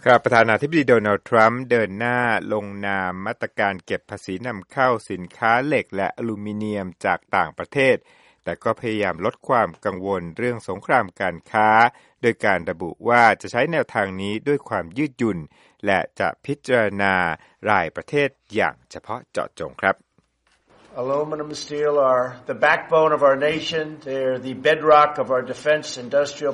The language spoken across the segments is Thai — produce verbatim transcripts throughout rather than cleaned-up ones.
ครับประธานาธิบดีโดนัลด์ทรัมป์เดินหน้าลงนามมาตรการเก็บภาษีนำเข้าสินค้าเหล็กและอลูมิเนียมจากต่างประเทศแต่ก็พยายามลดความกังวลเรื่องสงครามการค้าโดยการระบุว่าจะใช้แนวทางนี้ด้วยความยืดหยุ่นและจะพิจารณารายประเทศอย่างเฉพาะเจาะจงครับ Aluminum and steel are the backbone of our nation. They're the bedrock of our defense industrial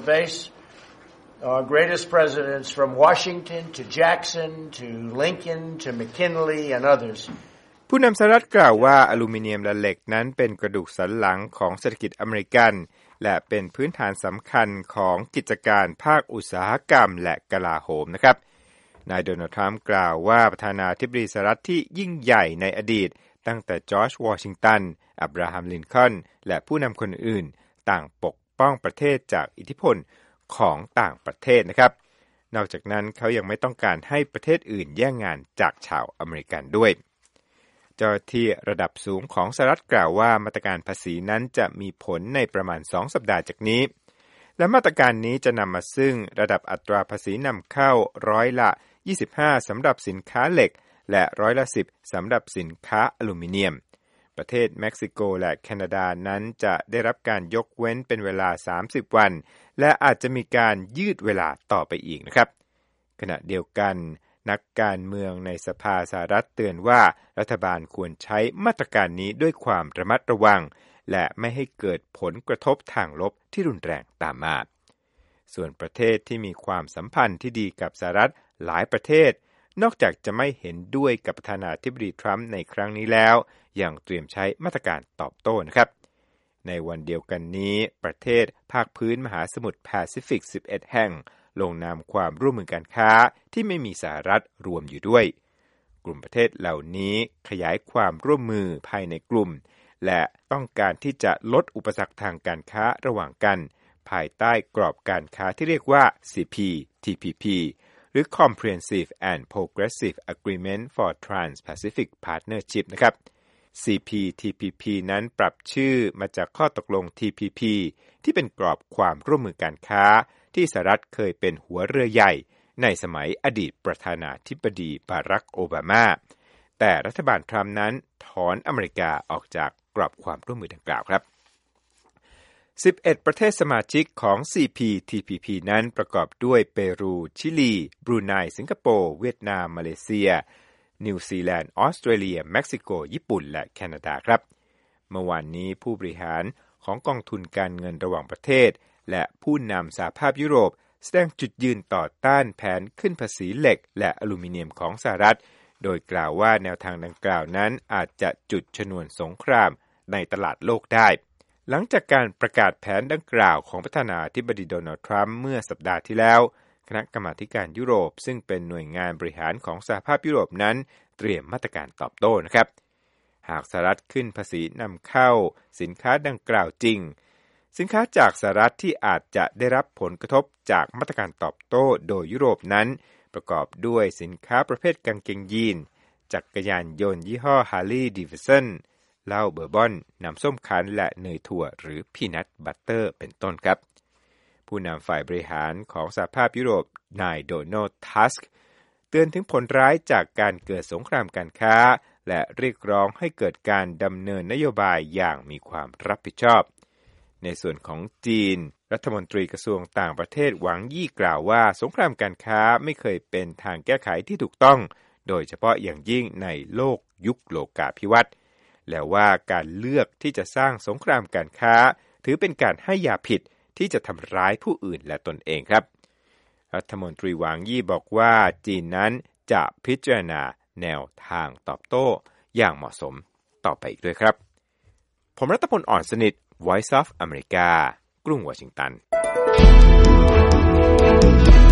base.Our greatest presidents from Washington to Jackson to Lincoln to McKinley and others. ผู้นำสหรัฐกล่าวว่าอลูมิเนียมและเหล็กนั้นเป็นกระดูกสันหลังของเศรษฐกิจอเมริกันและเป็นพื้นฐานสำคัญของกิจการภาคอุตสาหกรรมและกลาโหมนะครับนายโดนัลด์ทรัมป์กล่าวว่าประธานาธิบดีสหรัฐที่ยิ่งใหญ่ในอดีตตั้งแต่จอร์จวอชิงตันอับราฮัมลินคอล์นและผู้นำคนอื่นต่างปกป้องประเทศจากอิทธิพลของต่างประเทศนะครับนอกจากนั้นเขายังไม่ต้องการให้ประเทศอื่นแย่งงานจากชาวอเมริกันด้วยเจ้าหน้าที่ระดับสูงของสหรัฐกล่าวว่ามาตรการภาษีนั้นจะมีผลในประมาณสองสัปดาห์จากนี้และมาตรการนี้จะนำมาซึ่งระดับอัตราภาษีนำเข้าร้อยละยี่สิบห้าสำหรับสินค้าเหล็กและร้อยละสิบสำหรับสินค้าอลูมิเนียมประเทศเม็กซิโกและแคนาดานั้นจะได้รับการยกเว้นเป็นเวลาสามสิบวันและอาจจะมีการยืดเวลาต่อไปอีกนะครับขณะเดียวกันนักการเมืองในสภาสหรัฐเตือนว่ารัฐบาลควรใช้มาตรการนี้ด้วยความระมัดระวังและไม่ให้เกิดผลกระทบทางลบที่รุนแรงตามมาส่วนประเทศที่มีความสัมพันธ์ที่ดีกับสหรัฐหลายประเทศนอกจากจะไม่เห็นด้วยกับประธานาธิบดีทรัมป์ในครั้งนี้แล้วยังเตรียมใช้มาตรการตอบโต้นะครับในวันเดียวกันนี้ประเทศภาคพื้นมหาสมุทรแปซิฟิกสิบเอ็ดแห่งลงนามความร่วมมือการค้าที่ไม่มีสหรัฐรวมอยู่ด้วยกลุ่มประเทศเหล่านี้ขยายความร่วมมือภายในกลุ่มและต้องการที่จะลดอุปสรรคทางการค้าระหว่างกันภายใต้กรอบการค้าที่เรียกว่า ซี พี ที พี พี หรือ Comprehensive and Progressive Agreement for Trans-Pacific Partnership นะครับ ซี พี ที พี พี นั้นปรับชื่อมาจากข้อตกลง ที พี พี ที่เป็นกรอบความร่วมมือการค้าที่สหรัฐเคยเป็นหัวเรือใหญ่ในสมัยอดีตประธานาธิบดีบารักโอบามาแต่รัฐบาลทรัมป์นั้นถอนอเมริกาออกจากกรอบความร่วมมือดังกล่าวครับสิบเอ็ดประเทศสมาชิกของ ซี พี ที พี พี นั้นประกอบด้วยเปรูชิลีบรูไนสิงคโปร์เวียดนามมาเลเซียนิวซีแลนด์ออสเตรเลียเม็กซิโกญี่ปุ่นและแคนาดาครับเมื่อวานนี้ผู้บริหารของกองทุนการเงินระหว่างประเทศและผู้นำสหภาพยุโรปแสดงจุดยืนต่อต้านแผนขึ้นภาษีเหล็กและอลูมิเนียมของสหรัฐโดยกล่าวว่าแนวทางดังกล่าวนั้นอาจจะจุดชนวนสงครามในตลาดโลกได้หลังจากการประกาศแผนดังกล่าวของประธานาธิบดีโดนัลด์ทรัมป์เมื่อสัปดาห์ที่แล้วคณะกรรมาการยุโรปซึ่งเป็นหน่วยงานบริหารของสหภาพยุโรปนั้นเตรียมมาตรการตอบโต้นะครับหากสหรัฐขึ้นภาษีนำเข้าสินค้าดังกล่าวจริงสินค้าจากสหรัฐที่อาจจะได้รับผลกระทบจากมาตรการตอบโต้โดยยุโรปนั้นประกอบด้วยสินค้าประเภทกางเกงยีนจักรยานยนต์ยี่ห้อ Harley Davidson เหล้าเบอร์บอนน้ำส้มคั้นและเนยถั่วหรือพีนัทบัตเตอร์เป็นต้นครับผู้นำฝ่ายบริหารของสหภาพยุโรปนายโดนัลด์ ทัสก์เตือนถึงผลร้ายจากการเกิดสงครามการค้าและเรียกร้องให้เกิดการดำเนินนโยบายอย่างมีความรับผิดชอบในส่วนของจีนรัฐมนตรีกระทรวงต่างประเทศหวังยี่กล่าวว่าสงครามการค้าไม่เคยเป็นทางแก้ไขที่ถูกต้องโดยเฉพาะอย่างยิ่งในโลกยุคโลกาภิวัตน์และว่าการเลือกที่จะสร้างสงครามการค้าถือเป็นการให้ยาผิดที่จะทำร้ายผู้อื่นและตนเองครับรัฐมนตรีหวังยี่บอกว่าจีนนั้นจะพิจารณาแนวทางตอบโต้อย่างเหมาะสมต่อไปอีกด้วยครับผมรัตพลอ่อนสนิทVoice of America กรุงวอชิงตัน